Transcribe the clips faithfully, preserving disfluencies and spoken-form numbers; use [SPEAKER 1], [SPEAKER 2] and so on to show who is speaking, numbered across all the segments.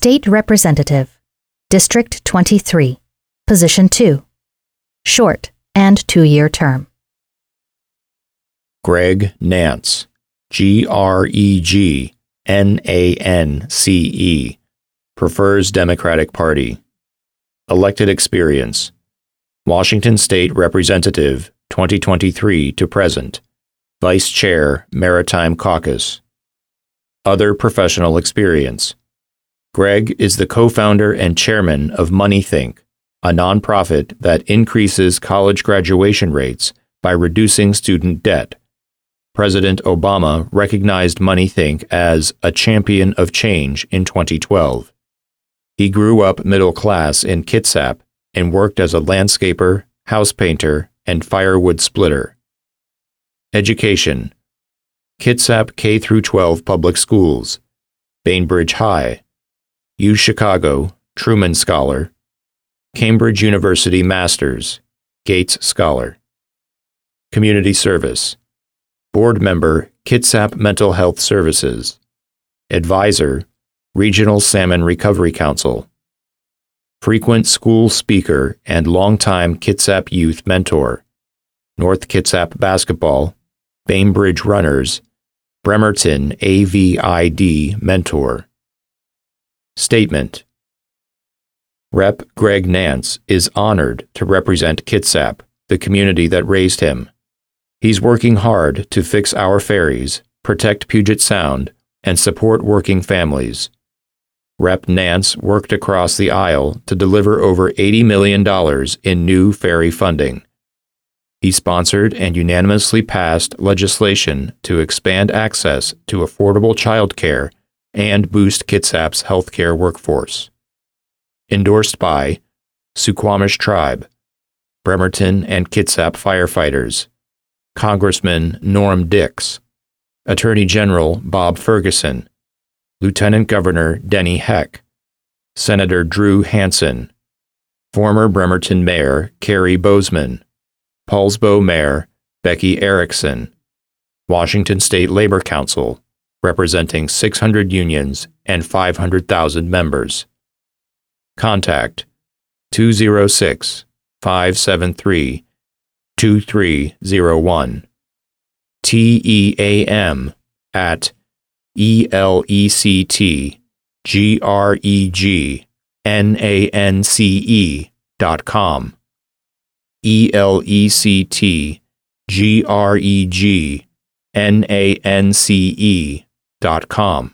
[SPEAKER 1] State Representative, District twenty-three, Position two, short and two-year term.
[SPEAKER 2] Greg Nance, G R E G N A N C E, prefers Democratic Party. Elected experience: Washington State Representative, twenty twenty-three to present, Vice Chair, Maritime Caucus. Other professional experience: Greg is the co-founder and chairman of MoneyThink, a nonprofit that increases college graduation rates by reducing student debt. President Obama recognized MoneyThink as a champion of change in twenty twelve. He grew up middle class in Kitsap and worked as a landscaper, house painter, and firewood splitter. Education: Kitsap K through twelve Public Schools, Bainbridge High, U Chicago, Truman Scholar, Cambridge University Masters, Gates Scholar. Community service: Board member, Kitsap Mental Health Services. Advisor, Regional Salmon Recovery Council. Frequent school speaker and longtime Kitsap youth mentor. North Kitsap Basketball, Bainbridge Runners, Bremerton A V I D mentor. Statement: Representative Greg Nance is honored to represent Kitsap, the community that raised him. He's working hard to fix our ferries, protect Puget Sound, and support working families. Representative Nance worked across the aisle to deliver over eighty million dollars in new ferry funding. He sponsored and unanimously passed legislation to expand access to affordable child care and boost Kitsap's healthcare workforce. Endorsed by Suquamish Tribe, Bremerton and Kitsap firefighters, Congressman Norm Dix, Attorney General Bob Ferguson, Lieutenant Governor Denny Heck, Senator Drew Hansen, former Bremerton Mayor Carrie Bozeman, Paulsbo Mayor Becky Erickson, Washington State Labor Council, representing six hundred unions and five hundred thousand members. Contact two oh six, five seven three, two three oh one. T E A M at E L E C T G R E G N A N C E dot com. E L E C T G R E G N A N C E dot com.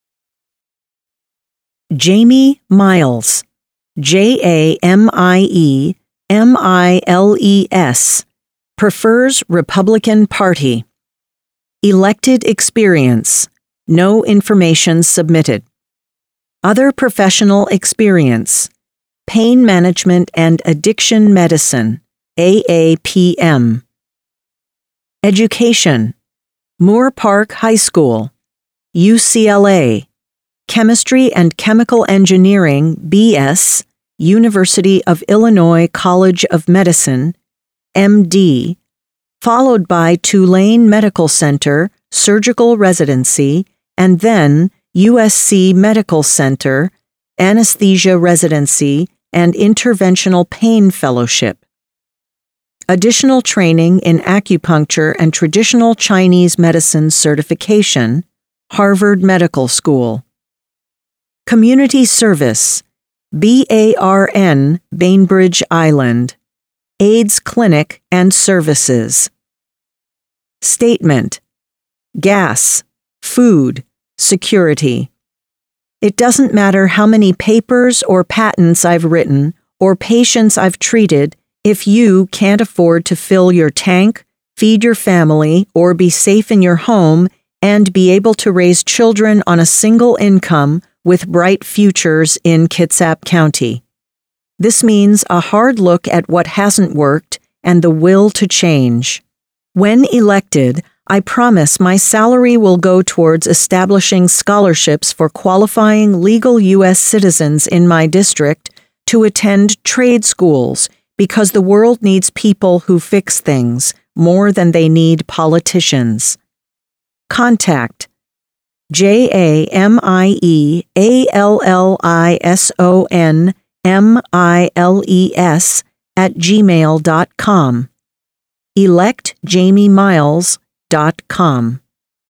[SPEAKER 3] Jamie Miles, J A M I E M I L E S, prefers Republican Party. Elected experience: no information submitted. Other professional experience: pain management and addiction medicine, A A P M. Education: Moore Park High School, U C L A, Chemistry and Chemical Engineering, B S, University of Illinois College of Medicine, M D, followed by Tulane Medical Center, Surgical Residency, and then U S C Medical Center, Anesthesia Residency, and Interventional Pain Fellowship. Additional training in acupuncture and traditional Chinese medicine certification, Harvard Medical School. Community service: B A R N, Bainbridge Island, AIDS Clinic and Services. Statement: gas, food, security. It doesn't matter how many papers or patents I've written or patients I've treated if you can't afford to fill your tank, feed your family, or be safe in your home and be able to raise children on a single income with bright futures in Kitsap County. This means a hard look at what hasn't worked and the will to change. When elected, I promise my salary will go towards establishing scholarships for qualifying legal U S citizens in my district to attend trade schools because the world needs people who fix things more than they need politicians. Contact J A M I E A L L I S O N M I L E S at gmail dot com. elect jamie miles dot com.